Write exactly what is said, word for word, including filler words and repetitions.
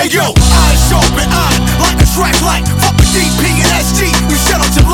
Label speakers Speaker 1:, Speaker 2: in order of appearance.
Speaker 1: Hey yo, eyes open, on like a track light. Fuck with D P and S G, we sell it to